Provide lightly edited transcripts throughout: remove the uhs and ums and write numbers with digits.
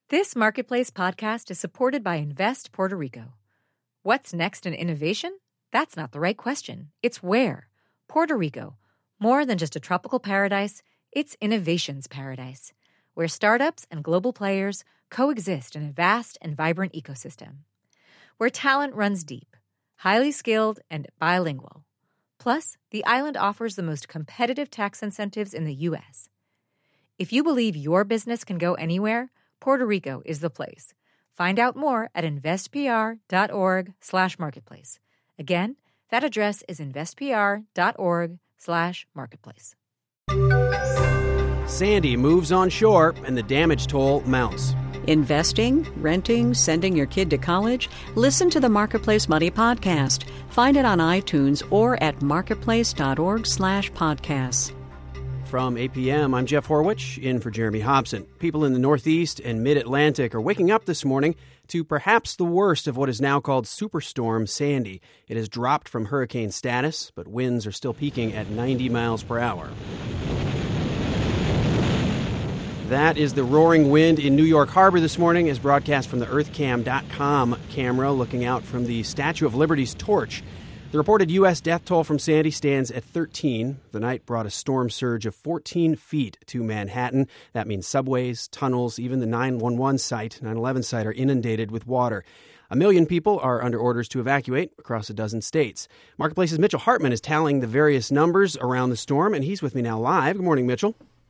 This Marketplace podcast is supported by Invest Puerto Rico. What's next in innovation? That's not the right question. It's where. Puerto Rico. More than just a tropical paradise, it's innovation's paradise, where startups and global players coexist in a vast and vibrant ecosystem. Where talent runs deep, highly skilled, and bilingual. Plus, the island offers the most competitive tax incentives in the U.S. If you believe your business can go anywhere, Puerto Rico is the place. Find out more at investpr.org/marketplace. Again, that address is investpr.org/marketplace. Sandy moves on shore and the damage toll mounts. Investing, renting, sending your kid to college? Listen to the Marketplace Money podcast. Find it on iTunes or at marketplace.org/podcasts. From 8 p.m., I'm Jeff Horwich, in for Jeremy Hobson. People in the Northeast and Mid-Atlantic are waking up this morning to perhaps the worst of what is now called Superstorm Sandy. It has dropped from hurricane status, but winds are still peaking at 90 miles per hour. That is the roaring wind in New York Harbor this morning, as broadcast from the EarthCam.com camera looking out from the Statue of Liberty's torch. The reported U.S. death toll from Sandy stands at 13. The night brought a storm surge of 14 feet to Manhattan. That means subways, tunnels, even the 911 site, 9/11 site, are inundated with water. 1 million people are under orders to evacuate across a dozen states. Marketplace's Mitchell Hartman is tallying the various numbers around the storm, and he's with me now live. Good morning, Mitchell.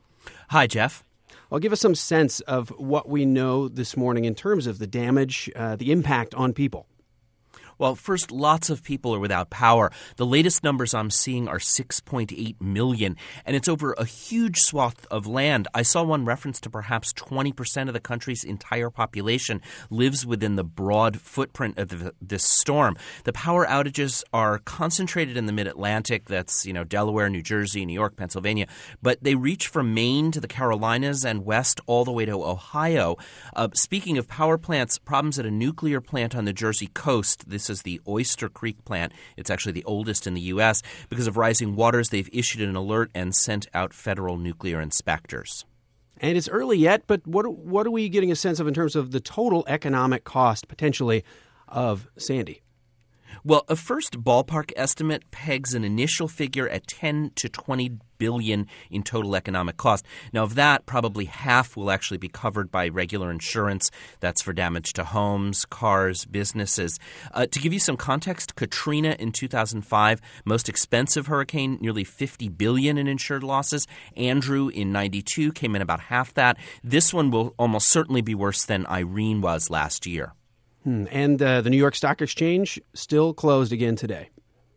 Hi, Jeff. Well, give us some sense of what we know this morning in terms of the damage, the impact on people. Well, first, lots of people are without power. The latest numbers I'm seeing are 6.8 million, and it's over a huge swath of land. I saw one reference to perhaps 20% of the country's entire population lives within the broad footprint of this storm. The power outages are concentrated in the Mid-Atlantic. That's, Delaware, New Jersey, New York, Pennsylvania. But they reach from Maine to the Carolinas and west all the way to Ohio. Speaking of power plants, problems at a nuclear plant on the Jersey coast. This is the Oyster Creek plant. It's actually the oldest in the U.S. Because of rising waters, they've issued an alert and sent out federal nuclear inspectors. And it's early yet, but what are we getting a sense of in terms of the total economic cost, potentially, of Sandy? Well, a first ballpark estimate pegs an initial figure at 10 to 20 billion in total economic cost. Now, of that, probably half will actually be covered by regular insurance. That's for damage to homes, cars, businesses. To give you some context, Katrina in 2005, most expensive hurricane, nearly 50 billion in insured losses. Andrew in 92 came in about half that. This one will almost certainly be worse than Irene was last year. And the New York Stock Exchange still closed again today.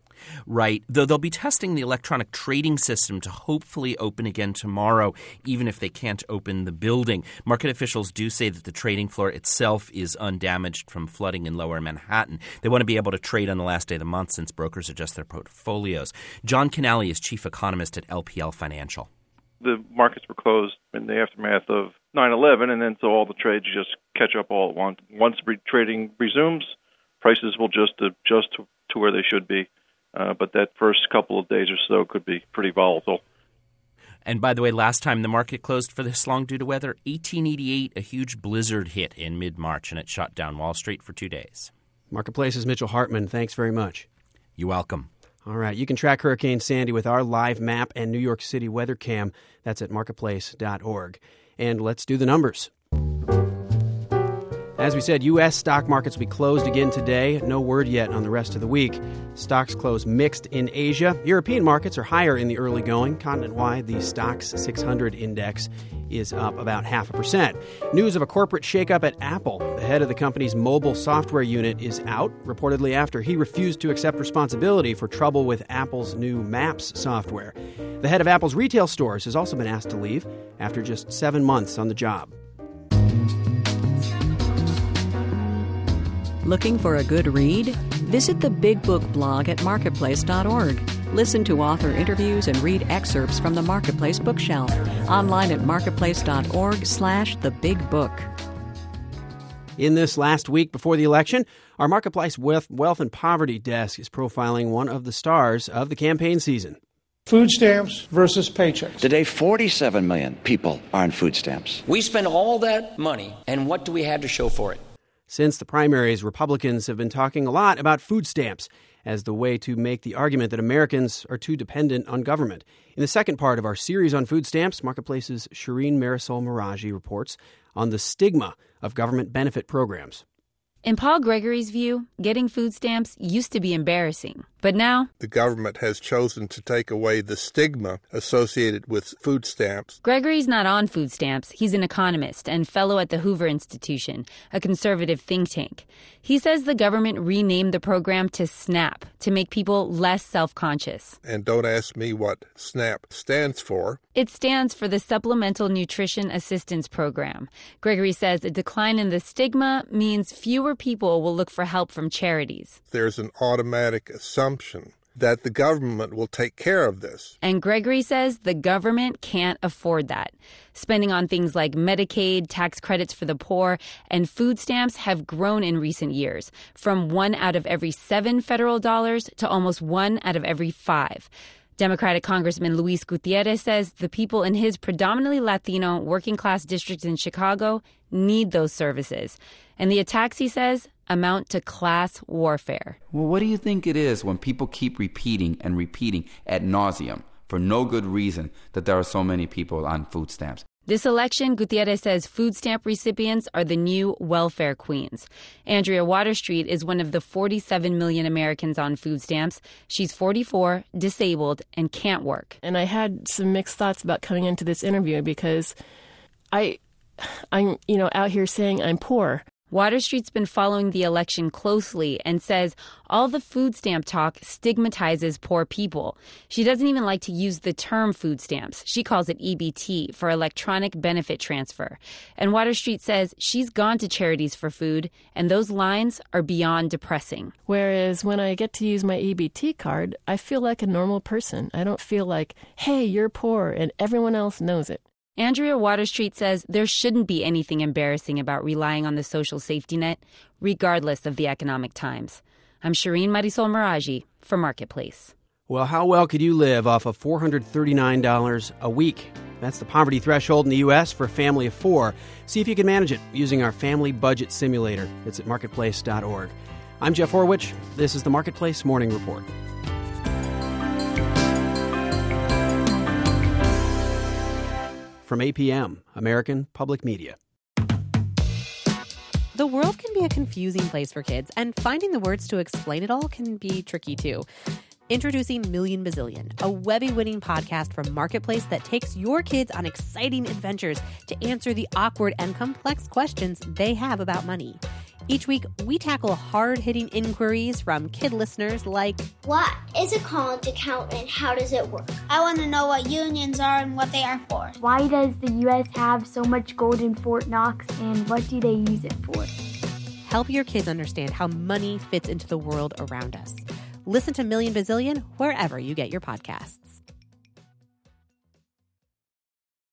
Right, though they'll be testing the electronic trading system to hopefully open again tomorrow, even if they can't open the building. Market officials do say that the trading floor itself is undamaged from flooding in lower Manhattan. They want to be able to trade on the last day of the month since brokers adjust their portfolios. John Canale is chief economist at LPL Financial. The markets were closed in the aftermath of 9/11, and then so all the trades just catch up all at once. Once trading resumes, prices will just adjust to where they should be. But that first couple of days or so could be pretty volatile. And by the way, last time the market closed for this long due to weather, 1888, a huge blizzard hit in mid-March, and it shut down Wall Street for 2 days. Marketplace's Mitchell Hartman, thanks very much. You're welcome. All right, you can track Hurricane Sandy with our live map and New York City weather cam. That's at marketplace.org. And let's do the numbers. As we said, U.S. stock markets will be closed again today. No word yet on the rest of the week. Stocks close mixed in Asia. European markets are higher in the early going. Continent-wide, the Stoxx 600 index is up about 0.5%. News of a corporate shakeup at Apple. The head of the company's mobile software unit is out, reportedly after he refused to accept responsibility for trouble with Apple's new Maps software. The head of Apple's retail stores has also been asked to leave after just 7 months on the job. Looking for a good read? Visit the Big Book blog at marketplace.org. Listen to author interviews and read excerpts from the Marketplace bookshelf. Online at marketplace.org/thebigbook. In this last week before the election, our Marketplace Wealth and Poverty desk is profiling one of the stars of the campaign season. Food stamps versus paychecks. Today, 47 million people are on food stamps. We spend all that money, and what do we have to show for it? Since the primaries, Republicans have been talking a lot about food stamps as the way to make the argument that Americans are too dependent on government. In the second part of our series on food stamps, Marketplace's Shireen Marisol Meraji reports on the stigma of government benefit programs. In Paul Gregory's view, getting food stamps used to be embarrassing. But now, the government has chosen to take away the stigma associated with food stamps. Gregory's not on food stamps. He's an economist and fellow at the Hoover Institution, a conservative think tank. He says the government renamed the program to SNAP to make people less self-conscious. And don't ask me what SNAP stands for. It stands for the Supplemental Nutrition Assistance Program. Gregory says a decline in the stigma means fewer people will look for help from charities. There's an automatic assumption that the government will take care of this. And Gregory says the government can't afford that. Spending on things like Medicaid, tax credits for the poor, and food stamps have grown in recent years, from 1 out of every 7 federal dollars to almost 1 out of every 5. Democratic Congressman Luis Gutierrez says the people in his predominantly Latino working-class district in Chicago need those services. And the attacks, he says, amount to class warfare. Well, what do you think it is when people keep repeating and repeating ad nauseum for no good reason that there are so many people on food stamps? This election, Gutierrez says food stamp recipients are the new welfare queens. Andrea Waterstreet is one of the 47 million Americans on food stamps. She's 44, disabled, and can't work. And I had some mixed thoughts about coming into this interview because I'm out here saying I'm poor. Waterstreet's been following the election closely and says all the food stamp talk stigmatizes poor people. She doesn't even like to use the term food stamps. She calls it EBT, for electronic benefit transfer. And Waterstreet says she's gone to charities for food, and those lines are beyond depressing. Whereas when I get to use my EBT card, I feel like a normal person. I don't feel like, hey, you're poor, and everyone else knows it. Andrea Waterstreet says there shouldn't be anything embarrassing about relying on the social safety net, regardless of the economic times. I'm Shireen Marisol Meraji for Marketplace. Well, how well could you live off of $439 a week? That's the poverty threshold in the U.S. for a family of 4. See if you can manage it using our family budget simulator. It's at marketplace.org. I'm Jeff Horwich. This is the Marketplace Morning Report. From APM, American Public Media. The world can be a confusing place for kids, and finding the words to explain it all can be tricky too. Introducing Million Bazillion, a Webby-winning podcast from Marketplace that takes your kids on exciting adventures to answer the awkward and complex questions they have about money. Each week, we tackle hard-hitting inquiries from kid listeners like, what is a college account and how does it work? I want to know what unions are and what they are for. Why does the U.S. have so much gold in Fort Knox, and what do they use it for? Help your kids understand how money fits into the world around us. Listen to Million Bazillion wherever you get your podcasts.